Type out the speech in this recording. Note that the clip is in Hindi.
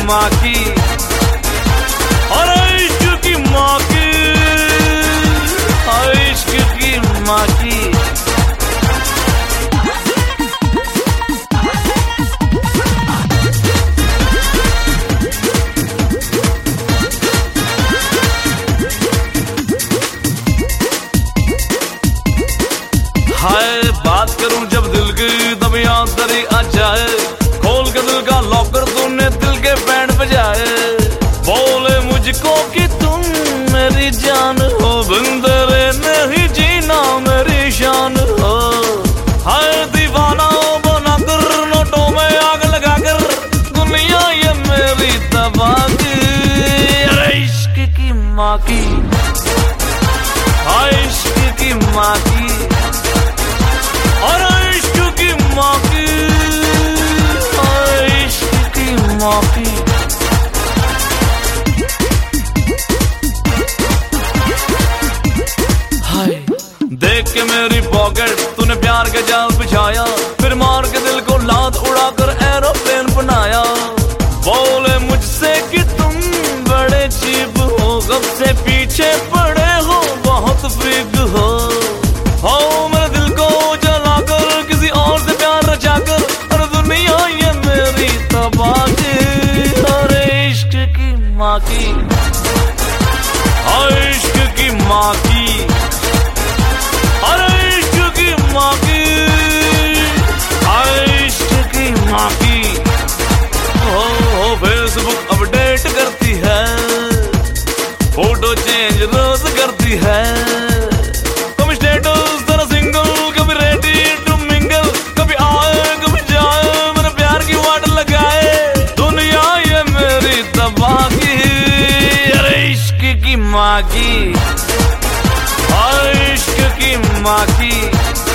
माँ की, अरे इश्क की माँ की, इश्क की माँ की। हाय बात करूं जब दिल की तब याद तेरी आ जाए, खोल के दिल का लॉकर तूने दिल के बैंड बजाए, बोले मुझको कि तुम मेरी जान हो, बिन तेरे नहीं जीना मेरी शान हो। हाय दीवाना बना कर नोटों में आग लगा कर, दुनिया ये मेरी तबाह की, अरे इश्क की माँ की, हाय इश्क की माँ की, अरे इश्क की माँ की, इश्क की माँ की। हाय देख के मेरी पॉकेट तूने प्यार के जाल बिछाया, फिर मार के दिल को लात उड़ाकर एरोप्लेन बनाया, बोले मुझसे कि तुम बड़े चीप हो, कब से पीछे पड़े हो, बहुत बिग हो मेरे दिल को जलाकर किसी और से प्यार रचाकर, और दुनिया ये मेरी तबाह की, अरे इश्क की माँ की, इश्क की माँ की, अरे इश्क की माँ की, इश्क की माँ की। फेसबुक अपडेट करती है, फोटो चेंज रोज करती है, कभी स्टेटस तेरा सिंगल, कभी रेडी टू मिंगल, कभी आए कभी जाए, मेरे प्यार की वाट लगाए, दुनिया ये मेरी तबाह की, अरे इश्क की माँ की, इश्क की माँ की।